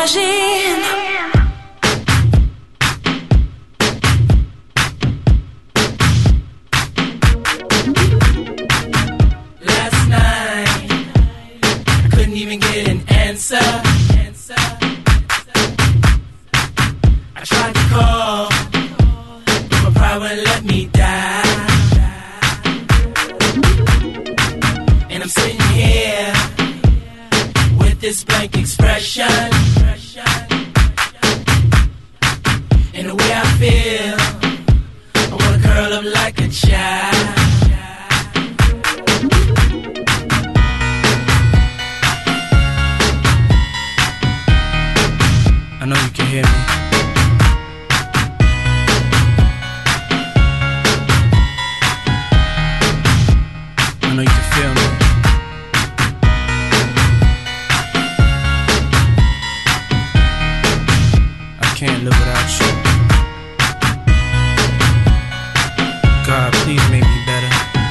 imagine. Last night I couldn't even get an answer. I tried to call, but my pride wouldn't let me die. And I'm sitting here with this blank expression. And the way I feel, I wanna curl up like a child. I know you can hear me. I know you can feel me. I can't live without you. God, please make me better.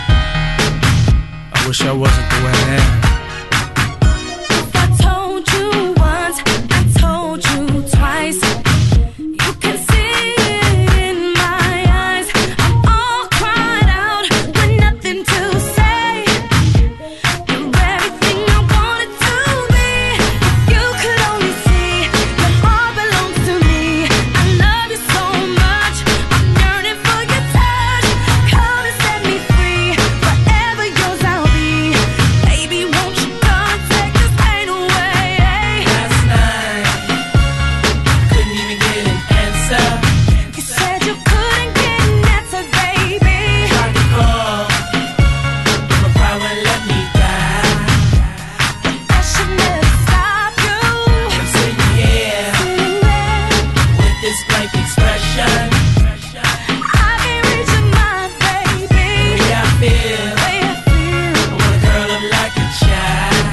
I wish I wasn't the way I am. If I told you once, I told you twice. You can see it in my eyes. I'm all cried out with nothing to say. You're everything I wanted to be. If you could only see, your heart belongs to me. I love you so much, I'm yearning for your touch. Come and set me free, forever yours I'll be. Baby, won't you come take this pain away? Last night I couldn't even get an answer. You said you couldn't get an answer, baby. Tried to call, but my pride wouldn't let me die. That should never stop you. And I'm sitting here Sitting there, with this blank expression. I can't reach your mind, baby. The way I feel, The way I feel, I wanna curl up like a child.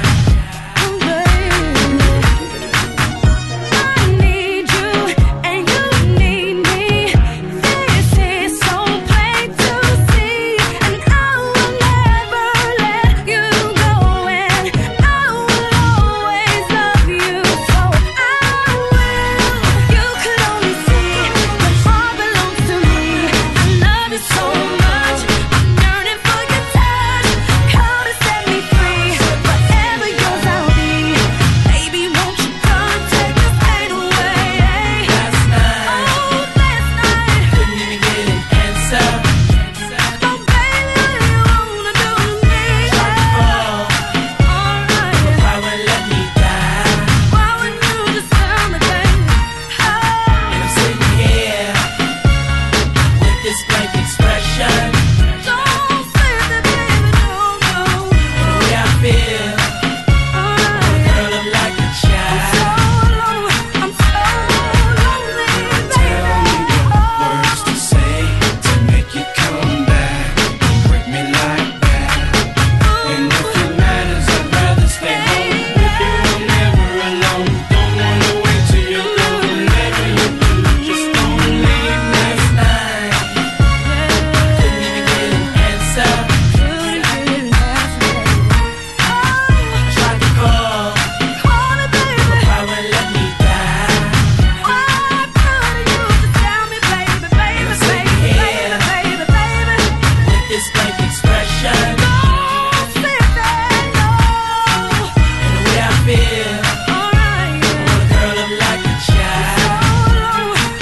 baby. I need you and you need me. This is so plain to see, and I will never let you go. And I will always love you, so I will. You could only see, your heart belongs to me. I love you so much, I'm yearning for your touch. Come and set me free, forever yours I'll be. Baby, won't you come take this pain away? Last night Oh, last night, couldn't even get an answer. oh baby, what do you wanna do to me? Tried to call, Alright, but my pride wouldn't let me die. why wouldn't you just tell me, baby? And I'm sitting here with this blank expression. Don't say that, baby, no, no. And the way I feel, Alright, curl up like a child. I'm so lonely, baby. Words to say to make you come back, break me like that. And if it matters, I'd rather stay home with you. I'm never alone. Don't wanna wait till you go. Whenever you do, just don't leave me. Last night couldn't even get an answer. Tried to call, but my pride wouldn't let me die. With this blank expression, and the way I feel, I wanna curl up like a child.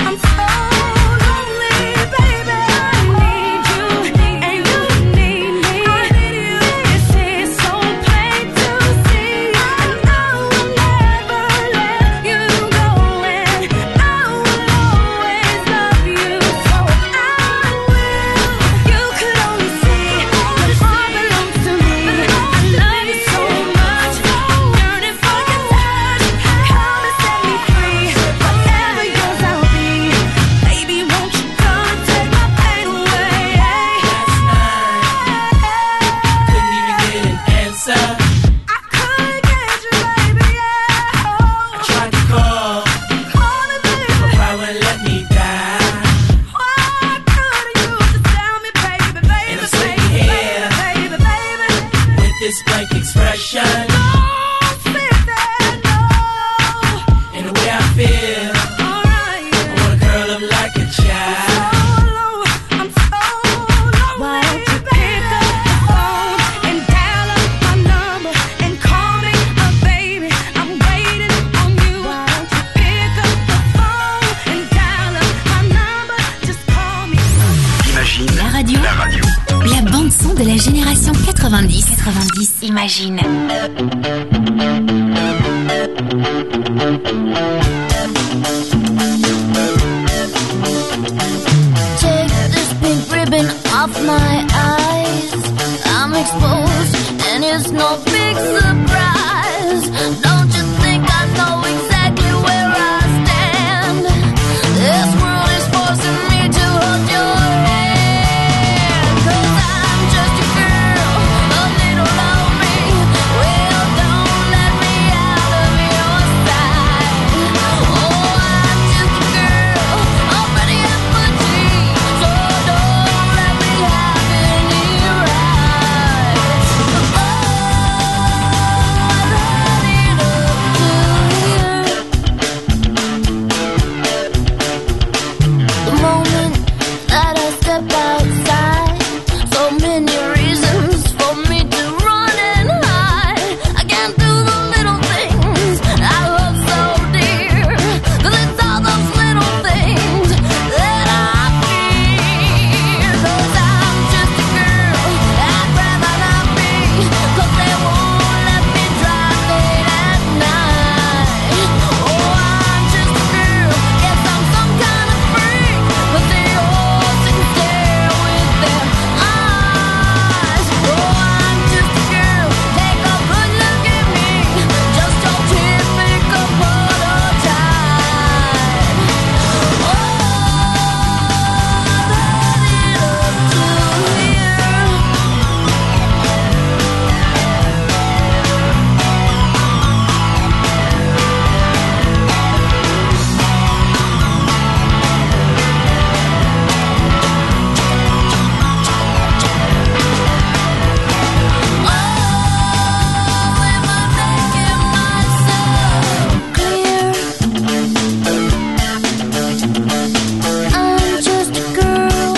Baby, won't you come take my pain away? Last night couldn't even get an answer. I couldn't get you, baby, yeah. I tried to call, Call me, but baby. my pride wouldn't let me die. Why couldn't you just tell me, baby, baby, And I'm sitting here baby, baby, with this blank expression, don't sit there, no. and the way I de la génération 90. Imagine. Take this pink ribbon off my eyes. I'm exposed and it's no big surprise. Don't you think I know exactly where I stand? This world is forcing me to hold your hand. 'Cause I'm just a girl, a little lonely. Well, don't let me out of your sight. Oh, I'm just a girl, already at my teeth. So don't let me have any rights. Oh, I've had it up to here. The moment that I step outside, so many reasons for me to run and hide. I can't do the little things I love so dear, 'cause it's all those little things that I fear. 'Cause I'm just a girl, I'd rather not be, 'cause they won't let me drive late at night. Oh, I'm just a girl, guess I'm some kind of freak, but they all sit and stare with their eyes. Oh, I'm just a girl, take a good look at me, just your typical prototype. Oh, I've had it up to here. Oh, am I making myself clear? I'm just a girl.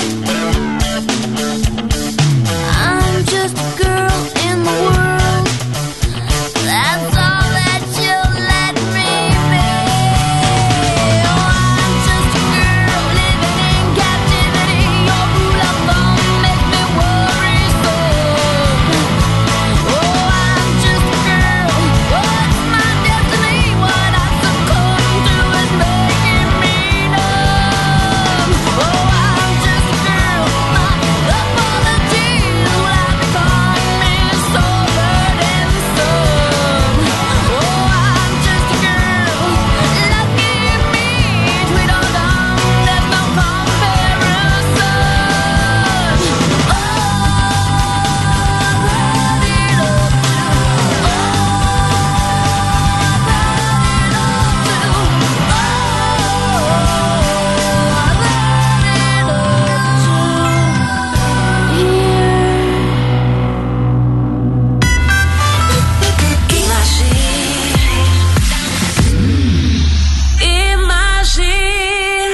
I'm just a girl in the world. That's all that you'll let me be. Oh, I'm just a girl living in captivity. Your rule of thumb makes me worrisome. Oh, I'm just a girl. What's my destiny? What I succumb to is making me numb. Oh, I'm just a girl. My apologies will have become me so burdensome. Oh, I'm just a girl. Lucky me, Tweedledum, there's no comparison. Oh, I've had it up to. Oh, I've Imagine.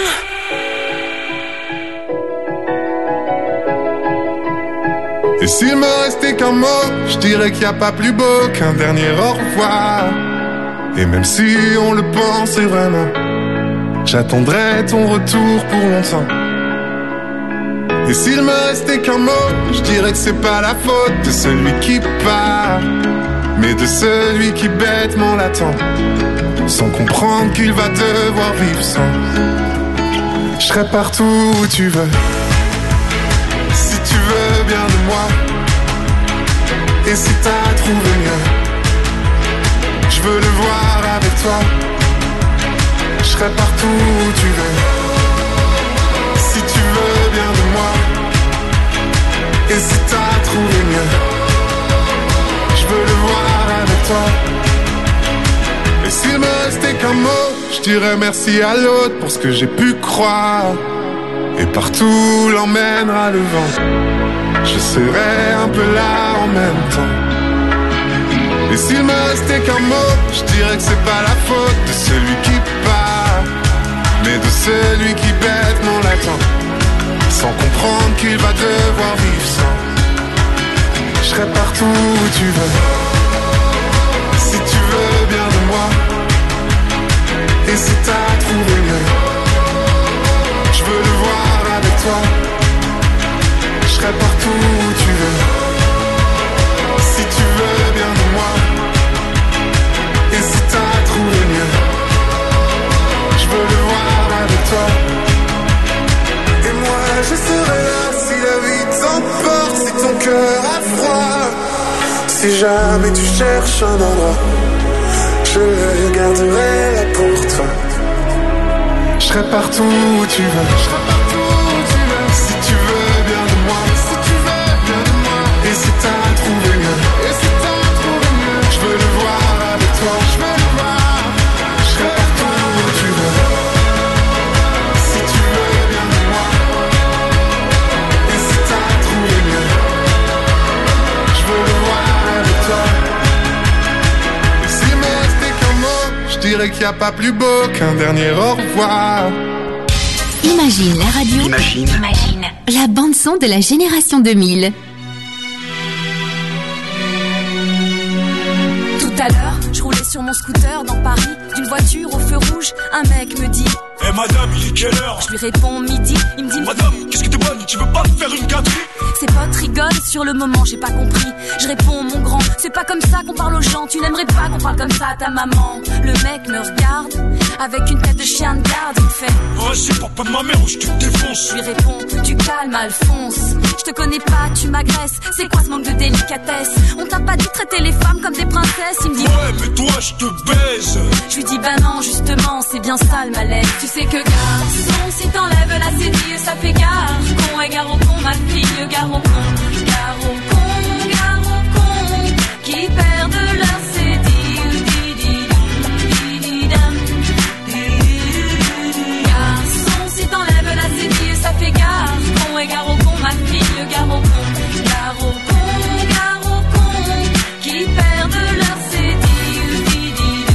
Et s'il me restait qu'un mot, je dirais qu'il n'y a pas plus beau qu'un dernier au revoir. Et même si on le pensait vraiment, j'attendrai ton retour pour longtemps. Et s'il me restait qu'un mot, je dirais que c'est pas la faute de celui qui part, mais de celui qui bêtement l'attend, sans comprendre qu'il va devoir vivre sans. Je serai partout où tu veux, si tu veux bien de moi. Et si t'as trouvé mieux, je veux le voir avec toi. Je serai partout où tu veux, si tu veux bien de moi. Et si t'as trouvé mieux, je veux le voir avec toi. Et s'il me restait qu'un mot, je dirais merci à l'autre pour ce que j'ai pu croire. Et partout l'emmènera le vent, je serai un peu là en même temps. Et s'il me restait qu'un mot, je dirais que c'est pas la faute de celui qui part, mais de celui qui bêtement l'attend, sans comprendre qu'il va devoir vivre sans. Je serai partout où tu veux, si tu veux bien de moi. Et si t'as trouvé mieux, je veux le voir avec toi. Je serai partout où tu veux. si ton cœur a froid, si jamais tu cherches un endroit, je le garderai là pour toi. Je serai partout où tu veux, je serai partout où tu veux. Si tu veux bien de moi, si tu veux bien de moi. Et si t'as trouvé mieux, et si t'as trouvé mieux, je veux le voir avec toi, je veux le voir. Je serai partout où tu veux. Si tu veux bien de moi, et si t'as trouvé mieux, je veux le voir avec toi. Et s'il me restait qu'un mot, je dirais qu'il n'y a pas plus beau qu'un dernier au revoir. Imagine la radio. Imagine. La bande-son de la génération 2000. Tout à l'heure, je roulais sur mon scooter dans Paris, d'une voiture au feu rouge, un mec me dit Eh madame, il est quelle heure? Je lui réponds midi, il me dit Madame, qu'est-ce que t'es bonne? Tu veux pas me faire une gâterie? Ses potes rigolent, sur le moment j'ai pas compris. Je réponds mon grand, c'est pas comme ça qu'on parle aux gens. Tu n'aimerais pas qu'on parle comme ça à ta maman. Le mec me regarde, avec une tête de chien de garde. Il me fait Vas-y, parle pas de ma mère ou je te défonce. Je lui réponds, tu calmes Alphonse. Je te connais pas, tu m'agresses. C'est quoi ce manque de délicatesse? On t'a pas dit traiter les femmes comme des princesses? Il me dit Ouais, mais toi je te baise. Je lui dis bah non, justement, c'est bien ça le malaise. Tu sais que garçon, si t'enlèves la cédille, ça fait gare. Con et gare au con, ma fille, gare au con. Gare au con, qui perdent leur cédille. Garçon, si t'enlèves la cédille, ça fait gare. Con et gare au con, ma fille, gare au con. Gare au con, qui perdent leur cédille.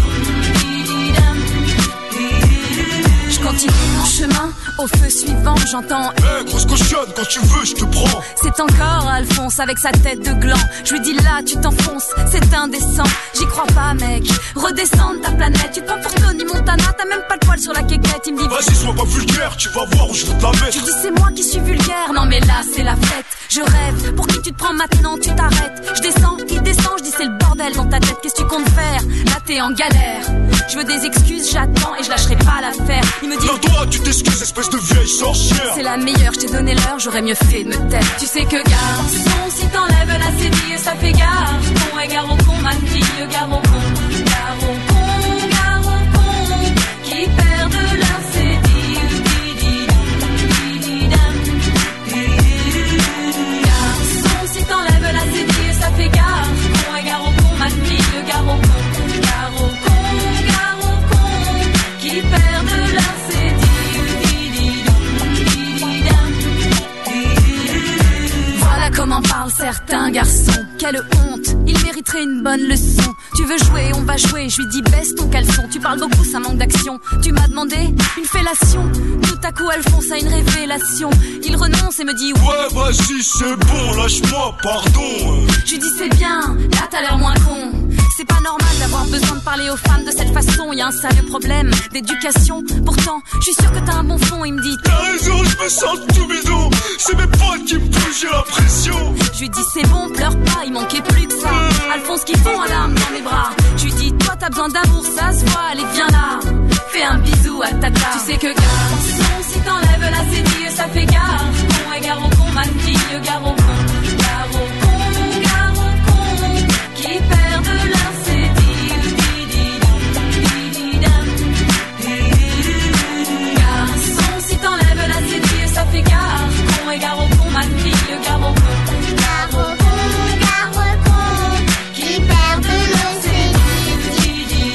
Je continue mon chemin, au feu suivant, j'entends Eh, grosse cochonne, quand tu veux, je te prends. c'est encore Alphonse avec sa tête de gland. Je lui dis là, tu t'enfonces, c'est indécent. J'y crois pas, mec. Redescends de ta planète. Tu te prends pour Tony Montana, t'as même pas le poil sur la quéquette. Il me dit Vas-y, sois pas vulgaire, tu vas voir où je vais te la mettre. Je dis c'est moi qui suis vulgaire. Non mais là c'est la fête. Je rêve. Pour qui tu te prends maintenant? Tu t'arrêtes. Je descends, il descend. Je dis c'est le bordel dans ta tête. Qu'est-ce que tu comptes faire? Là t'es en galère. Je veux des excuses, j'attends et je lâcherai pas l'affaire. Il me dit Non, toi, tu t'excuses, espèce de vieille sorcière. c'est la meilleure, je t'ai donné l'heure, j'aurais mieux fait de me taire. Tu sais que garçon, si t'enlèves la cédille, ça fait gare. Con et gare au con, ma fille, gare au con. Gare au con, qui perdent leur cédille. Garçon, si t'enlèves la cédille, ça fait gare. Con et gare au con, ma fille, gare au con. Gare au con, qui perdent leur cédille. Voilà comment parlent certains garçons. Quelle honte, il mériterait une bonne leçon. Tu veux jouer, on va jouer. Je lui dis baisse ton caleçon. Tu parles beaucoup, ça manque d'action. Tu m'as demandé une fellation. Tout à coup Alphonse a une révélation. Il renonce et me dit Ouais, vas-y, c'est bon, lâche-moi, pardon. Je lui dis c'est bien, là t'as l'air moins con. C'est pas normal d'avoir besoin de parler aux femmes de cette façon. Y a un sérieux problème d'éducation. Pourtant, je suis sûr que t'as un bon fond. Il me dit T'as raison, je me sens tout bidon. C'est mes potes qui me poussent, j'ai la pression. Je lui dis c'est bon, pleure pas, il manquait plus que ça. Alphonse qui fond en larmes dans mes bras. Je lui dis toi t'as besoin d'amour, ça se voit, allez viens là. Fais un bisou à tata. Tu sais que garçon, si t'enlèves la cédille, ça fait gare. Con et gare au con, ma fille, gare au con. Gare au con, qui perdent leur cédille. Garçon, si t'enlèves la cédille, ça fait gare. Con et gare au con, ma fille, gare au con. Gare au con, qui perdent leur cédille.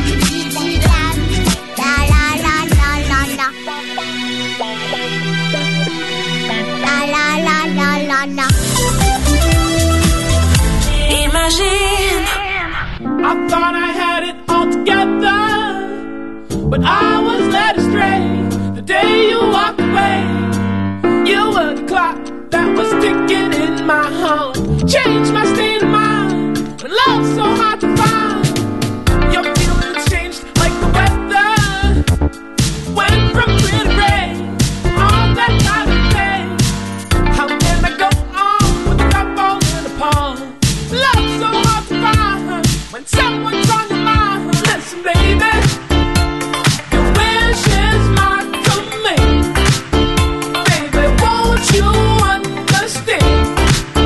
La la la la la la. La la la la la la. Imagine, I thought I had it all together, but I was led astray the day you walked away. You were the clock that was ticking in my heart. Changed my state of mind when love's so hard to find. Your feelings changed like the weather. Went from clear to gray on that time of day. How can I go on with the love falling apart? Love's so hard to find when someone's on your mind. Listen, baby, your wish is my command. Baby, won't you understand?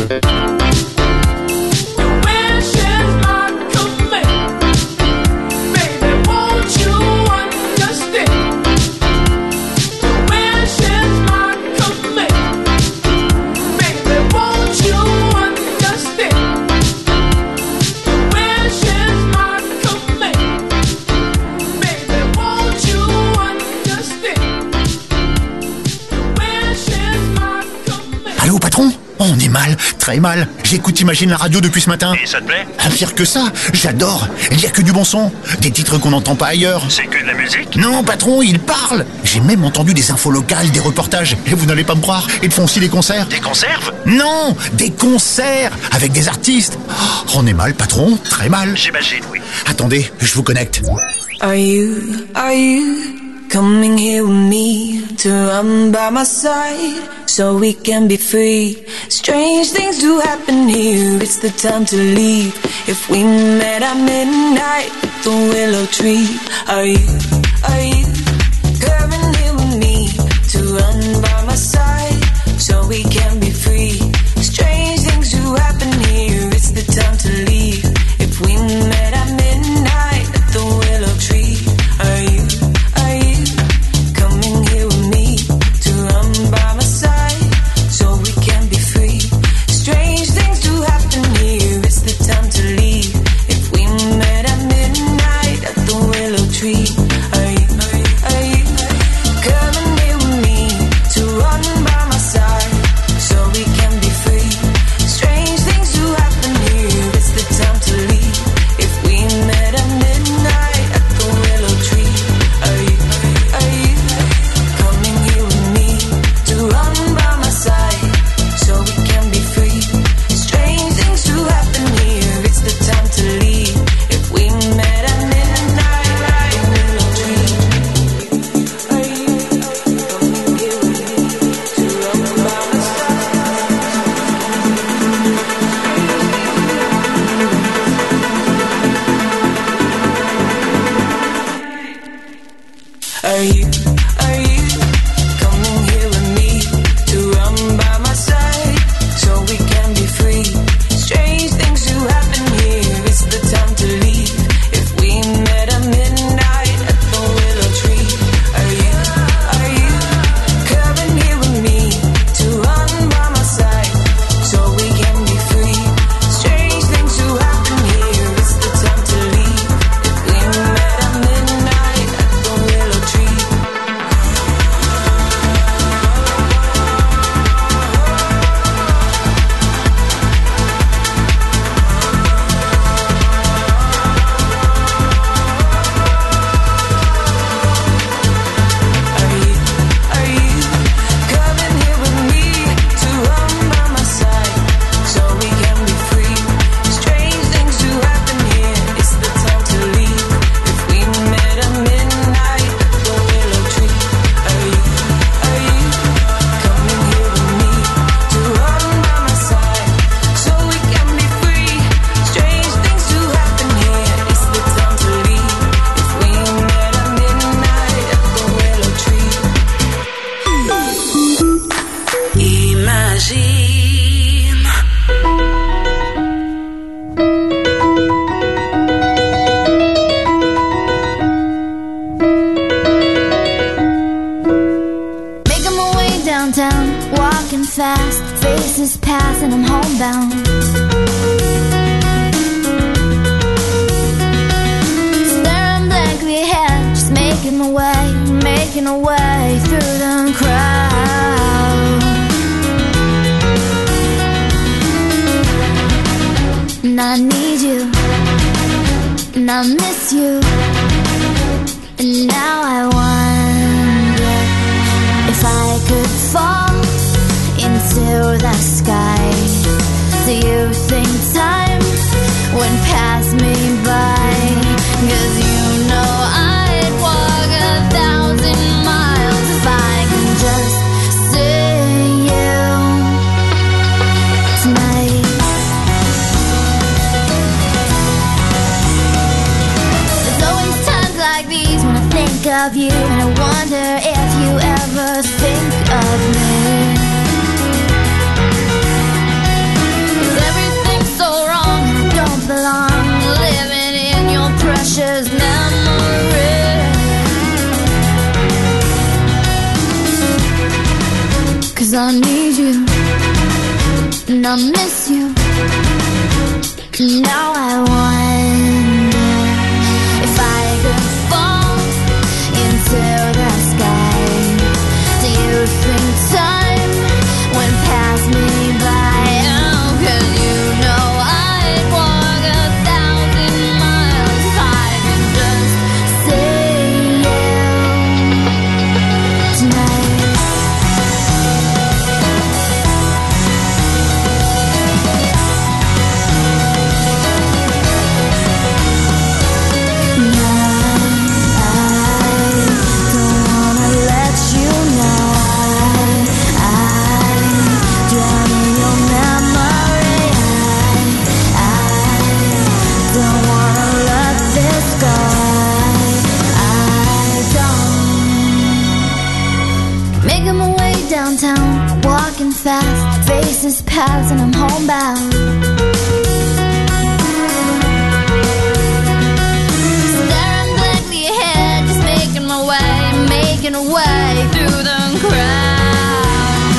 Allô, patron? On est mal, très mal. J'écoute Imagine la radio depuis ce matin. Et ça te plaît? Ah, pire que ça, j'adore. Il y a que du bon son. Des titres qu'on n'entend pas ailleurs. C'est que de la musique? Non, patron, il parle. J'ai même entendu des infos locales, des reportages. Et vous n'allez pas me croire, ils font aussi des concerts. Des conserves? Non, des concerts avec des artistes. Oh, on est mal, patron, très mal. J'imagine, oui. Attendez, je vous connecte. Are you coming here with me to run by my side so we can be free? Strange things do happen here, it's the time to leave. If we met at midnight at the willow tree, are you coming here with me to run by my side so we can be free? Strange things do happen here, it's the time to leave. If we met at midnight at the willow tree, are you coming here with me to run by my side so we can be free? Strange things do happen here, it's the time to leave. If we met at midnight at the willow tree, are you coming here with me to run by my side so we can be free? Strange things do happen here, it's the time to leave. If we met at midnight at the willow tree, are you coming here with me to run by my side so we can be free? Strange things do happen here, it's the time to leave. If we met at midnight at the willow tree, are you coming here with me to run by my side? Are you coming here with me to run by my side so we can be free? Strange things do happen here, it's the time to leave. If we met at midnight at the willow tree, are you coming here with me to run by my side so we can be free? Strange things do happen here, it's the time to leave. If we met at midnight at the willow tree. Are you coming here with me to run by my side so we can be free? Strange things do happen here, it's the time to leave. If we met at midnight at the willow tree, are you coming here with me to run by my side so we can be free? Strange things do happen here, it's the time to leave. If we met at midnight at the willow tree. Imagine. Making my way downtown, walking fast, faces pass and I'm homebound. Staring blankly ahead, just making my way through the crowd. And I need you, and I miss you, and now I wonder if I could fall into the sky. Do you think time would pass me by? 'Cause you know I'd walk 1,000 miles if I can just see you tonight. There's always times like these when I think of you, and I wonder if you ever think of me. 'Cause I need you and I miss you. Now I wonder if I could fall into the sky. Do you think time went past me by? Oh, 'cause you know I'd walk 1,000 miles if I could just see you tonight. Making my way downtown, walking fast, faces pass and I'm homebound. Staring blankly ahead, just making my way through the crowd.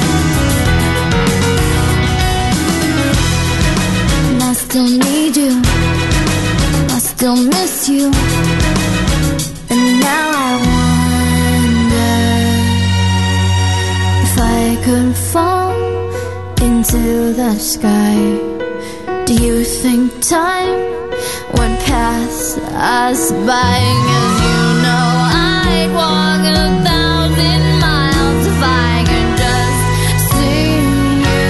And I still need you, I still miss you, and now I wonder if I could fall into the sky. Do you think time would pass us by? 'Cause you know I'd walk 1,000 miles if I could just see you.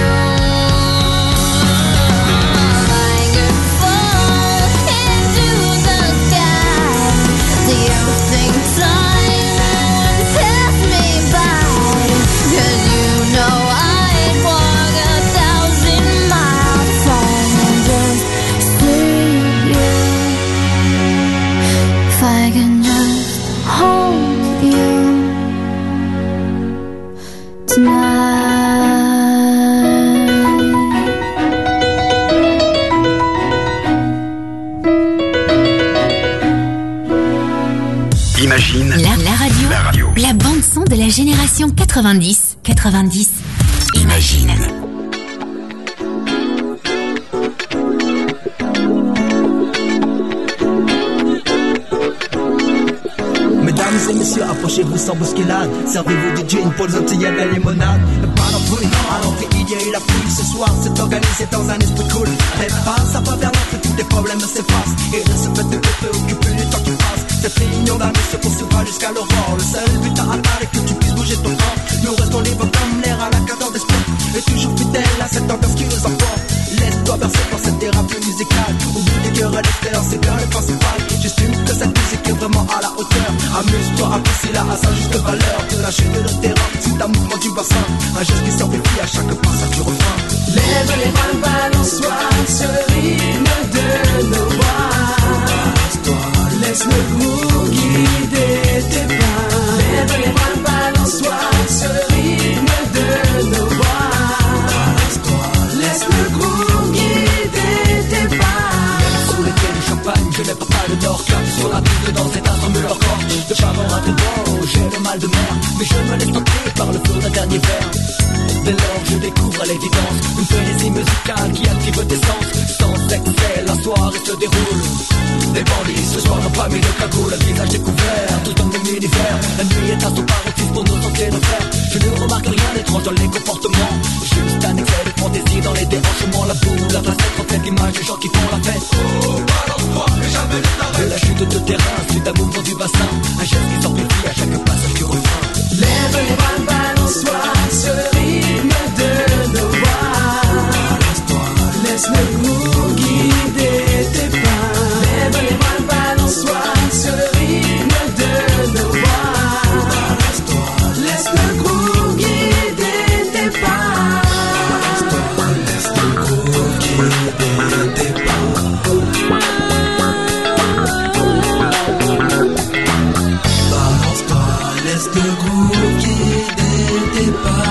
If I could fall into the sky. Do you think time would pass me by? 'Cause you know I'd walk 1,000 miles if I could just see you. If I can just hold you tonight. Imagine La radio. La bande-son de la génération 90. Imagine. Mesdames et messieurs, approchez-vous sans bousculade. Servez-vous du gin pour les antillais de limonade. Pas dans tous les temps, à l'entrée il y a eu la pluie. Ce soir c'est organisé dans un esprit cool. Dépasse, ça va vers l'entrée, tous les problèmes s'effacent. Et de ce fait de te préoccuper du temps qui passe. Cette réunion d'année se poursuivra jusqu'à l'aurore. Le seul but à atteindre est que tu puisses bouger ton corps. Nous restons libres comme l'air à la cadence des sports. Et toujours fidèles à cette ambiance qui nous emporte. Laisse-toi bercer par cette thérapie musicale. Oublie les gueules extérieures, c'est bien le principal. J'estime que cette musique est vraiment à la hauteur. Amuse-toi, apprécie-la à sa juste valeur. De la chute de le terrain, c'est un mouvement du bassin. Un geste qui s'amplifie à chaque passage du refrain. Lève les bras, balance-toi sur le rythme de nos voix. Laisse le groove guider tes pas. Lève les bras, balance-toi sur le rythme de nos voix. Laisse le groove guider tes pas. Sous les quais du champagne, je n'ai pas de d'or. Cap sur la piste dans cet instant de leur corps. De faveur à tes bords, j'ai le mal de mer. Mais je me laisse tenter par le flot d'un dernier verre. Dès lors je découvre à l'évidence une frénésie musicale qui active tes sens. Sans excès, la soirée se déroule. Des bandits ce soir n'ont pas mis de cagoule. Le visage découvert, tout dans le même univers. La nuit est un son paroxysme pour nos sentiers nos frères. Je ne remarque rien d'étrange dans les comportements. Juste un excès de fantaisie dans les déhanchements. La boule, la facette reflète l'image des gens qui font la fête. Oh, balance-toi, mais jamais ne t'arrête. De la chute de terrain, suite à mouvement du bassin. Un geste qui s'amplifie à chaque passage du refrain. Lève les bras, balance-toi sur le rythme de nos voix. Laisse le groove guider tes pas. Lève les bras, balance-toi sur le rythme de nos voix. Laisse le groove guider tes pas. Laisse le groove guider tes pas. Balance-toi, laisse le groove guider tes pas.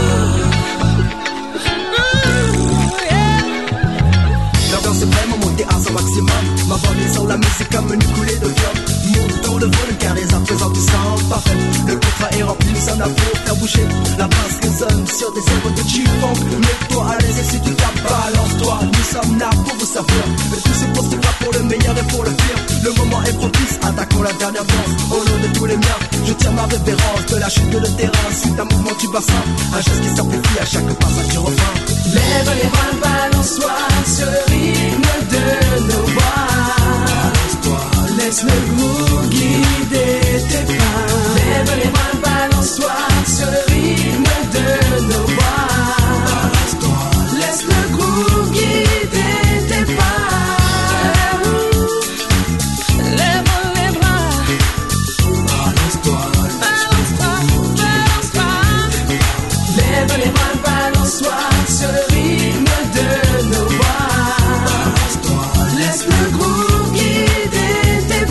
C'est vraiment monté à son maximum. Ma volée sur la musique comme une coulée de viol. Monte dans le volume car les arts présentent du sang parfait. Le contrat est rempli, ça n'a pour faire bouger. La basse résonne sur des œuvres de G-Funk. Mets-toi à l'aise et si tu tapes, balance-toi. Nous sommes là pour vous servir. Mais tout c'est pour ce rap pour le meilleur et pour le pire. Le moment est propice, attaquons la dernière danse. Au nom de tous les miens, je tiens ma révérence. De la chute de le terrain, suite un mouvement du bassin. Un geste qui s'amplifie à chaque passage du refrain. Lève les bras, balance-toi sur le rythme de nos voix. Laisse le groove guider tes pas. Lève les bras, balance-toi sur le rythme de nos voix. Laisse le groove guider tes pas. Lève les bras, balance-toi, balance-toi, balance-toi. Lève les bras, balance-toi sur le rythme de nos voix. Laisse le groove guider tes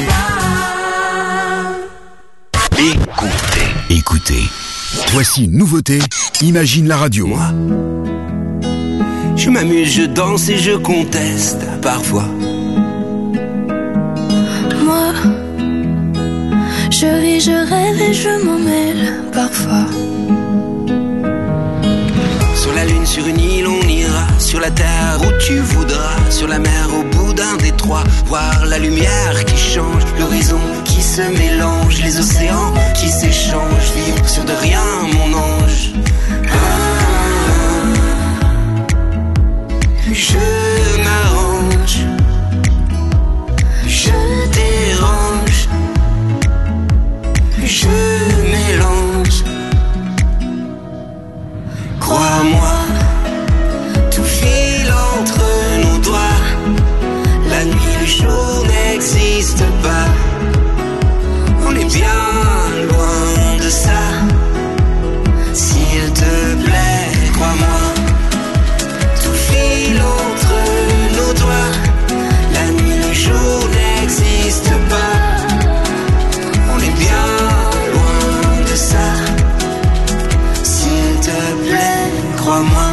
pas. Écoutez. Voici une nouveauté, Imagine la radio. Moi, je m'amuse, je danse et je conteste parfois. Moi, je ris, je rêve et je m'en mêle parfois. Sur la lune, sur une île, on ira. Sur la terre où tu voudras. Sur la mer, au bout d'un détroit. Voir la lumière qui change. L'horizon qui se mélange. Les océans qui s'échangent. Vivre sur de rien, mon ange. Je m'arrange. Je dérange. Je mélange. Crois-moi, tout file entre nos doigts. La nuit, le jour n'existe pas. On est bien loin de ça. S'il te plaît, crois-moi. Tout file entre nos doigts. La nuit, le jour n'existe pas. On est bien loin de ça. S'il te plaît, crois-moi.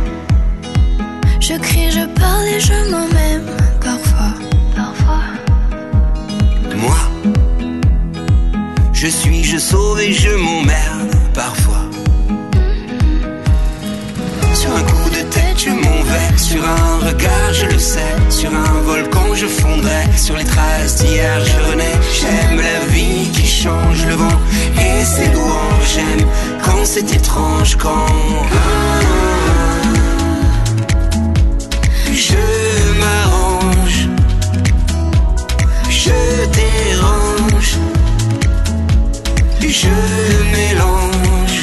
Je crie, je parle et je m'en même parfois. Moi, je suis, je sauve et je m'emmerde parfois. Sur un coup de tête, je m'en vais. Sur un regard, je le sais. Sur un volcan, je fondrai. Sur les traces d'hier, je renais. J'aime la vie qui change le vent et ses louanges. J'aime quand c'est étrange, quand je m'arrange. Je dérange. Je mélange.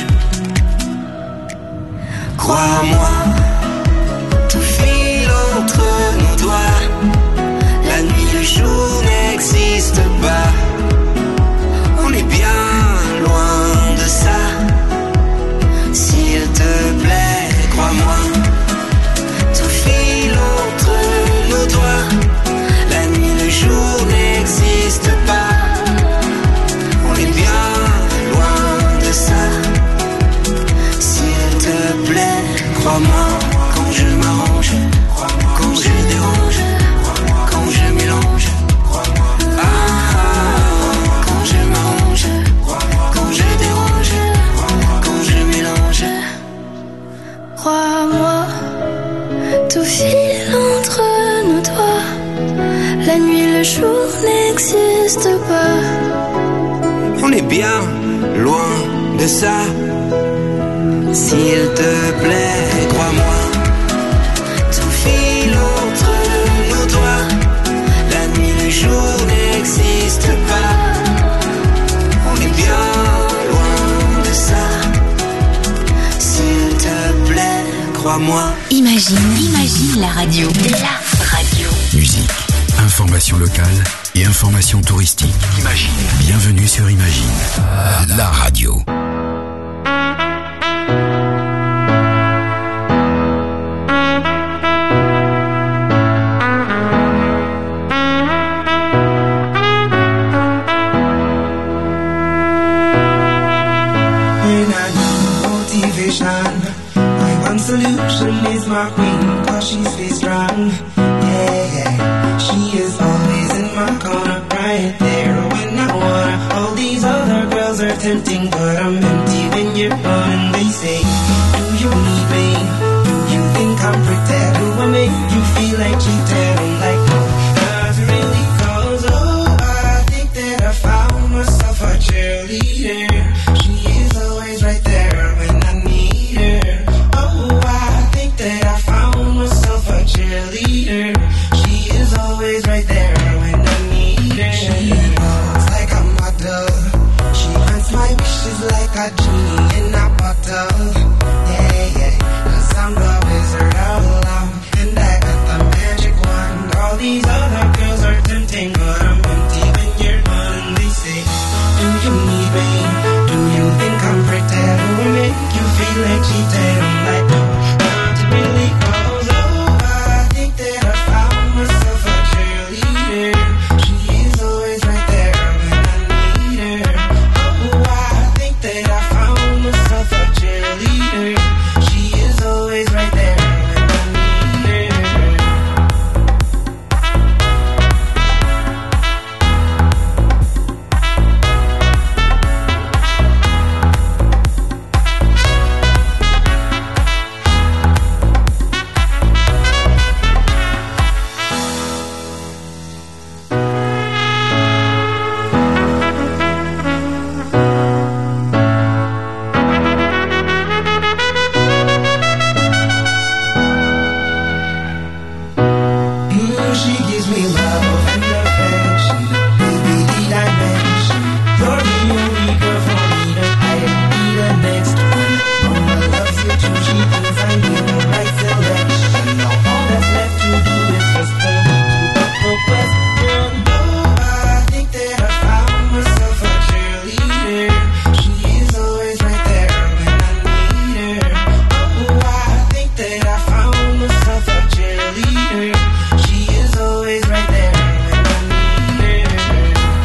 Crois-moi, tout file entre nos doigts. La nuit, le jour n'existe pas. On est bien loin de ça. S'il te plaît, crois-moi. Tout file entre nos doigts. La nuit, le jour n'existe pas. On est bien loin de ça. S'il te plaît, crois-moi. Quand je m'arrange, quand je dérange, quand je mélange. Quand je m'arrange, quand je dérange, quand je mélange. Crois-moi, tout file entre nos doigts. La nuit, le jour n'existe pas. On est bien loin de ça. S'il te plaît, crois-moi. Tout file entre nos doigts. La nuit, le jour n'existe pas. On est bien loin de ça. S'il te plaît, crois-moi. Imagine la radio. La radio. Musique, information locale et information touristique. Imagine. Bienvenue sur Imagine, la radio. My one solution is my queen, cause she stays strong. Yeah, she is always in my corner, right there when I wanna. All these other girls girls are tempting, but I'm empty when you're gone. And they say, do you need me? Do you think I'm pretty? Do I make you feel like cheating? I'm like, no, not really, cause I think that I found myself a cheerleader. She is always right there when I need her. Oh, I think that I found myself a cheerleader. She is always right there when I need her. She looks like a model. She grants my wishes like a genie in a bottle. Yeah, yeah, 'cause I'm the wizard of love, and I got the magic wand. All these other girls are tempting, but I'm empty when you're gone. And they say, do you need me? Do you think I'm pretty? Do I make you feel like cheating? I'm like, no, not really, cause I think that I found myself a cheerleader. She is always right there when I need her. Oh, I think that I found myself a cheerleader. She is always right there when I need her. She gives me love and affection, baby, dimension. You're the only girl for me to be the next one. Mama loves you too, she thinks I need the right selection. Now all that's left to do is just for me to put the question. Oh, I think that I found myself a cheerleader. She is always right there when I need her. Oh, I think that I found myself a cheerleader. She is always right there when I need her.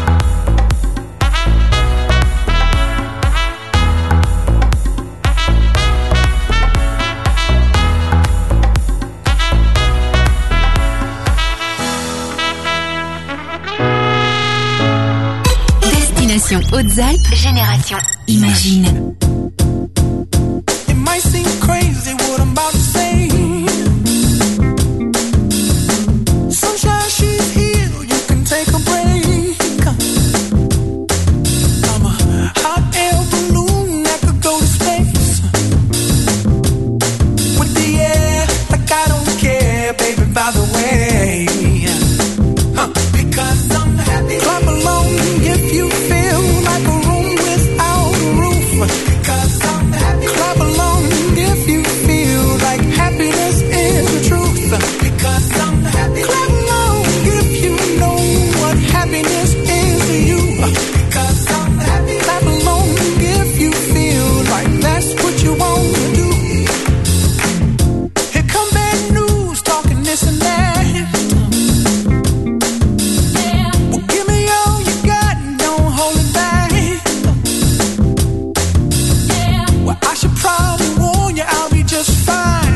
Destination Hautes-Alpes, Génération Imagine. It might seem crazy what I'm about to say. Sunshine, she's here, you can take a break. I'm a hot air balloon that could go to space. With the air, like I don't care, baby, by the way. Because I'm happy. Clap along if you feel like a room without a roof. Because I'm happy. Clap along if you feel like happiness is the truth. Because I'm happy. Clap along if you know what happiness is to you. Because I'm happy. Clap along if you feel like that's what you want to do. Here come bad news talking this and that. Well, give me all you got and don't hold it back. Well, I should probably warn you, I'll be just fine.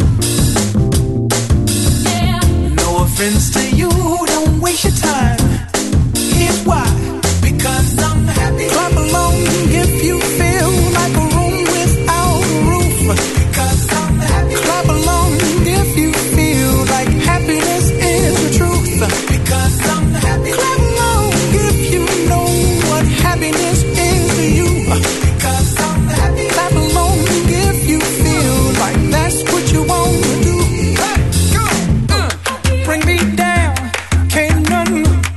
No offense to you, don't waste your time. Here's why. Because I'm happy. Clap along if you feel like a room without a roof. Because I'm happy. Clap along if you feel like happiness is the truth. Because I'm happy. Clap along if you know what happiness is to you. Because I'm happy. Clap along if you feel like that's what you want to do. Hey, go. Bring me down, can't nothing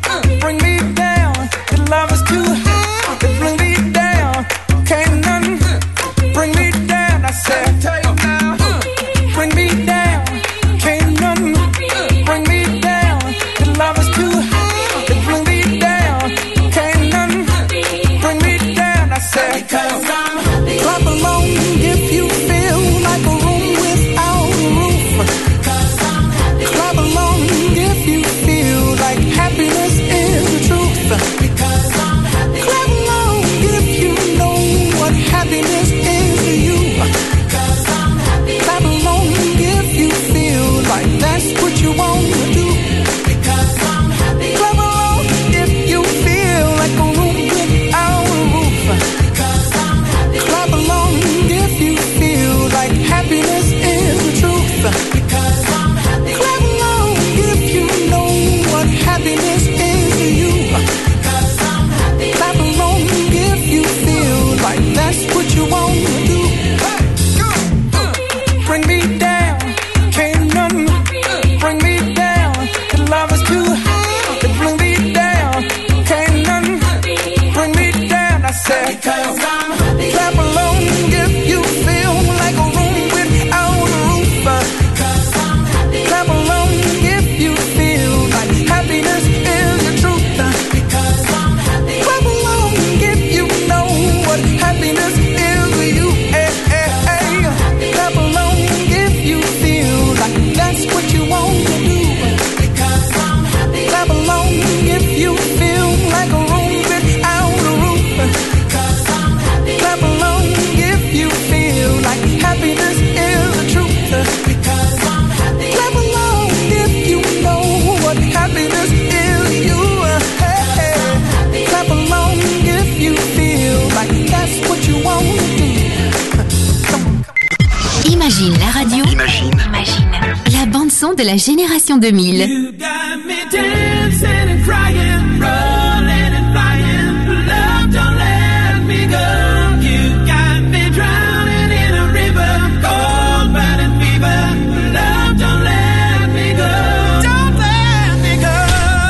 son de la génération 2000. You got me dancing and crying, rolling and flying. Love, don't let me go. You got me drowning in a river, cold burning fever. Love, don't let me go. Don't let me go.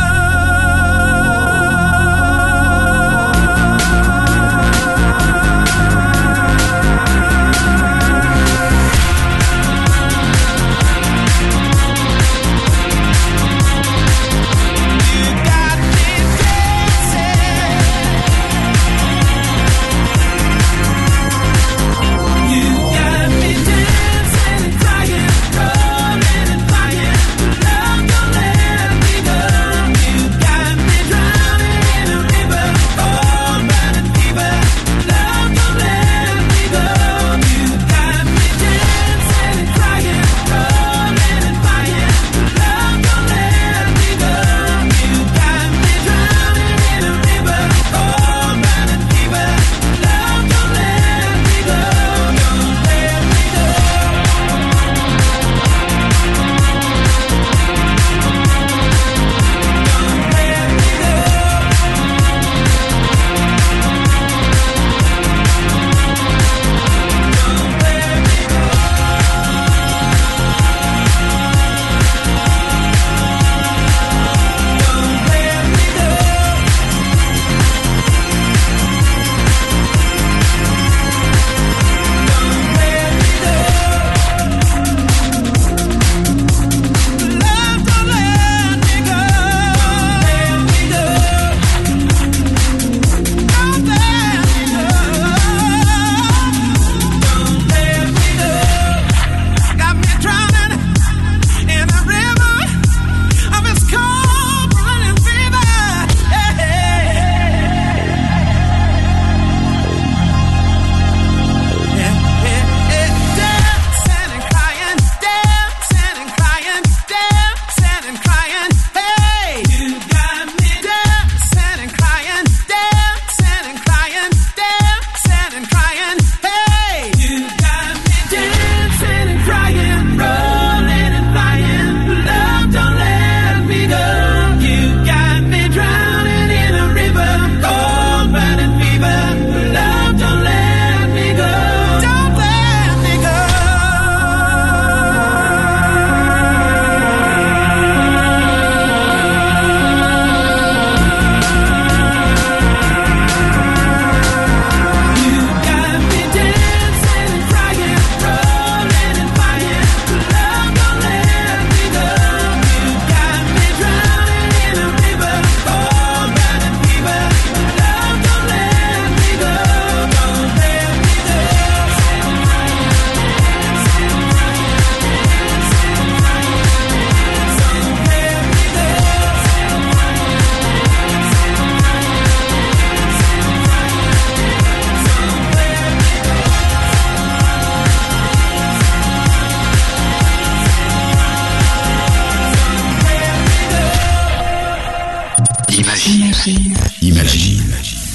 Imagine.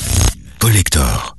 Collector.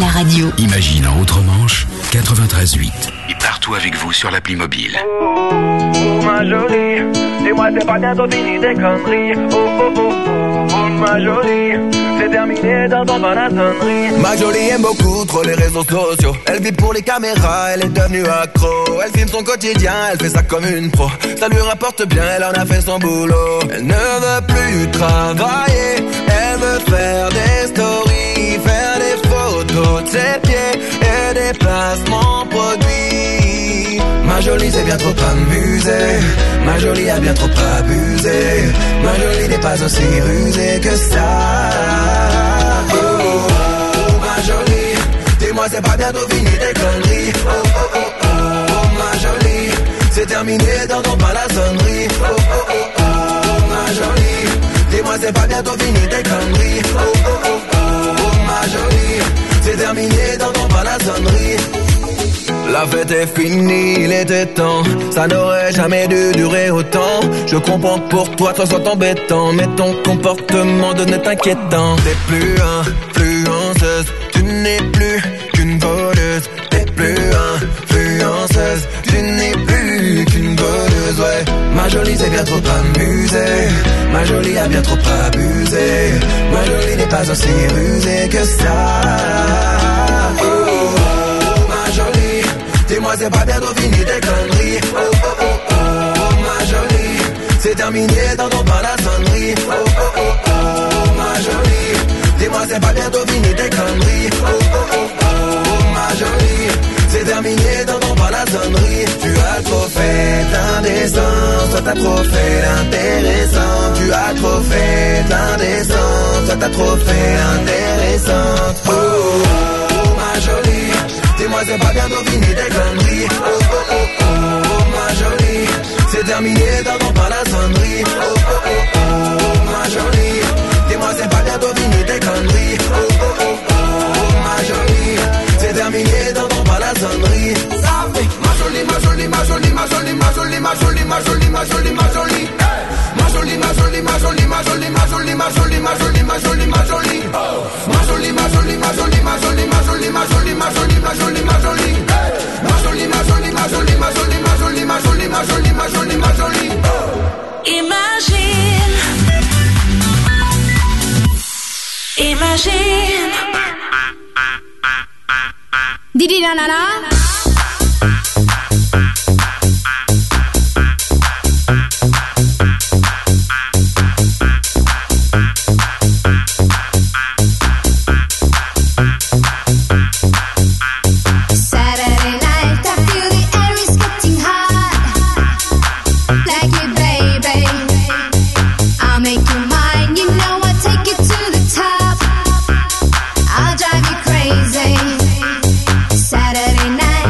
la radio. Imagine en Outre-Manche, 93.8. Et partout avec vous sur l'appli mobile. Oh ma jolie, dis-moi c'est pas bientôt fini tes conneries. Oh ma jolie, c'est terminé dans ton la sonnerie. Ma jolie aime beaucoup trop les réseaux sociaux. Elle vit pour les caméras, elle est devenue accro. Elle filme son quotidien, elle fait ça comme une pro. Ça lui rapporte bien, elle en a fait son boulot. Elle ne veut plus travailler, elle veut faire des stories, faire des photos de ses pieds et des placements produits. Ma jolie c'est bien trop amusé, ma jolie a bien trop abusé. Ma jolie n'est pas aussi rusée que ça. Oh, ma jolie, dis-moi c'est pas bientôt fini tes conneries. Oh, ma jolie, c'est terminé dans ton pas la sonnerie. Oh, ma jolie, dis-moi c'est pas bientôt fini tes conneries. Oh, ma jolie, c'est terminé dans ton pas la sonnerie. La fête est finie, il était temps. Ça n'aurait jamais dû durer autant. Je comprends que pour toi, toi soit embêtant, mais ton comportement devenait inquiétant. T'es plus influenceuse, tu n'es plus qu'une voleuse. T'es plus influenceuse, tu n'es plus qu'une voleuse, ouais. Ma jolie s'est bien trop amusée, ma jolie a bien trop abusé. Ma jolie n'est pas aussi rusée que ça. Ma jolie, dis-moi c'est pas bientôt fini tes conneries. Oh, ma jolie, c'est terminé dans ton pas la sonnerie. Oh, ma jolie, dis-moi c'est pas bientôt fini tes conneries. Oh, ma jolie, c'est terminé dans ton pas la sonnerie. Tu as trop fait l'indécence, toi t'as trop fait l'intéressant. Tu as trop fait l'indécence, toi t'as trop fait l'intéressante. Oh, ma jolie, dis-moi c'est pas bientôt fini tes conneries. Oh, ma jolie, c'est terminé dans ton pas la sonnerie. Oh, ma jolie, dis-moi c'est pas bientôt fini tes conneries. Oh, ma jolie, c'est terminé dans ton pas la sonnerie. Ma jolie, ma jolie, ma jolie, ma jolie, ma jolie, ma jolie, ma jolie, ma jolie, ma jolie. Ma jolie, ma jolie, ma jolie, ma jolie, ma jolie, ma jolie, ma jolie, ma jolie, ma jolie. Ma jolie, ma jolie, ma jolie, ma jolie, ma jolie, ma jolie, ma jolie, ma jolie, ma jolie. Ma jolie, ma jolie, ma jolie, ma jolie, ma jolie, ma jolie, ma jolie, ma jolie, ma jolie. Imagine, imagine. Didi na na na. Saturday night.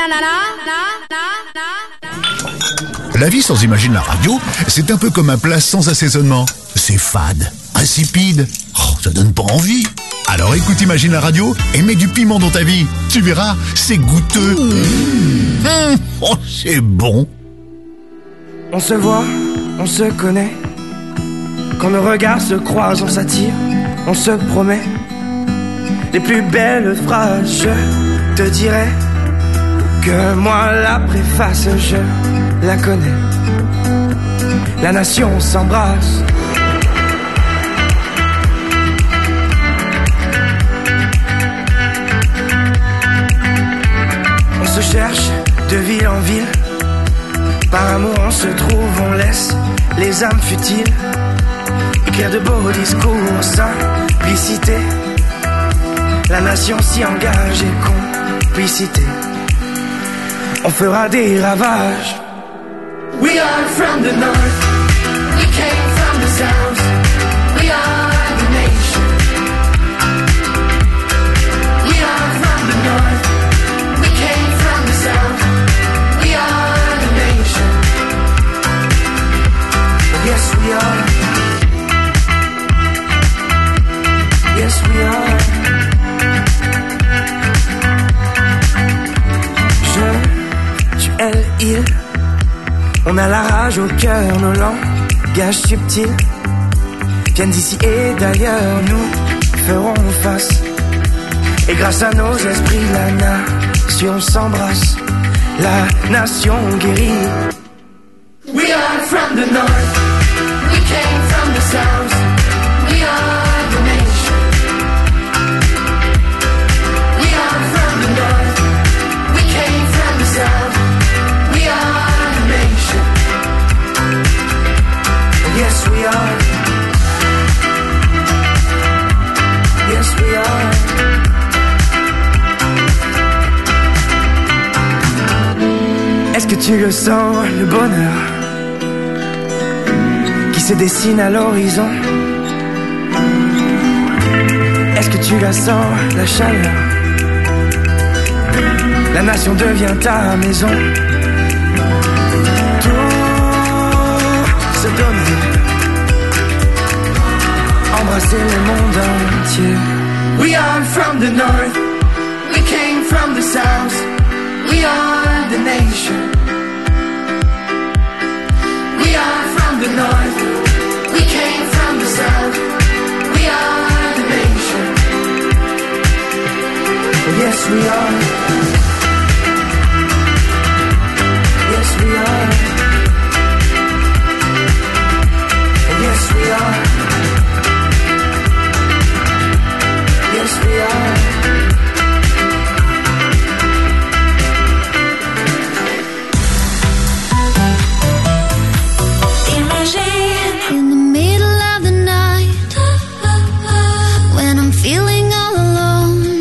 La vie sans Imagine la radio, c'est un peu comme un plat sans assaisonnement. C'est fade, insipide, ça donne pas envie. Alors écoute Imagine la radio et mets du piment dans ta vie. Tu verras, c'est goûteux. Oh, c'est bon. On se voit, on se connaît. Quand nos regards se croisent, on s'attire, on se promet. Les plus belles phrases, je te dirai que moi la préface, je la connais. La nation s'embrasse. On se cherche de ville en ville. Par amour on se trouve, on laisse les âmes futiles écrire de beaux discours, simplicité. La nation s'y engage et complicité. On fera des ravages. We are from the north. We came from the south. We are the nation. We are from the north. We came from the south. We are the nation. Yes, we are. Yes, we are. Tu, elle, il. On a la rage au cœur, nos langages subtils viennent d'ici et d'ailleurs, nous ferons face. Et grâce à nos esprits, la nation s'embrasse, la nation guérit. We are from the north, we came from the south, we are the nation. We are from the north, we came from the south, we are the nation. Yes, we are. Yes, we are. Est-ce que tu le sens, le bonheur qui se dessine à l'horizon? Est-ce que tu la sens, la chaleur? La nation devient ta maison. Se donner, embrasser le monde entier. We are from the north, we came from the south, we are the nation. We are from the north, we came from the south, we are the nation. Yes, we are. Yes, we are. Yes, we are. Yes, we are. In the middle of the night, when I'm feeling all alone,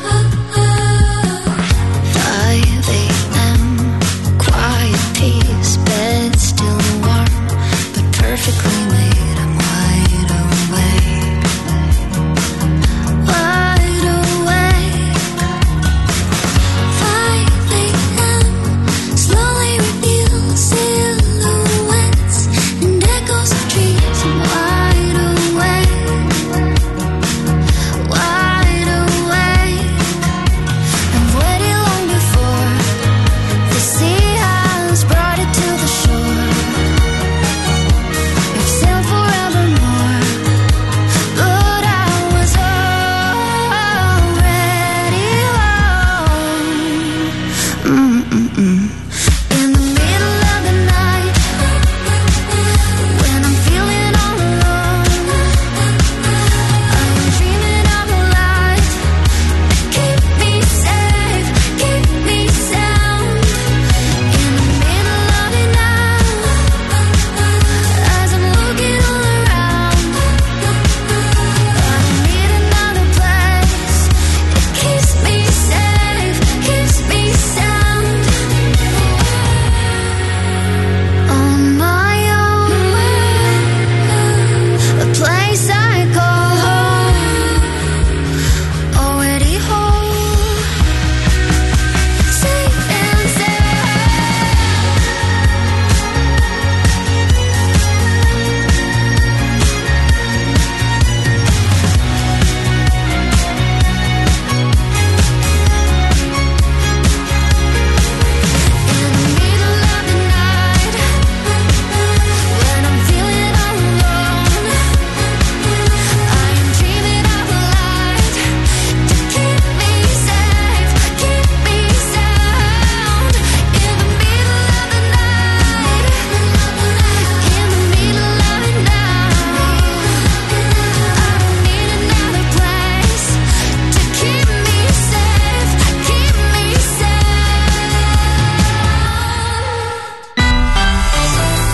5 a.m. quiet peace, bed still warm, but perfectly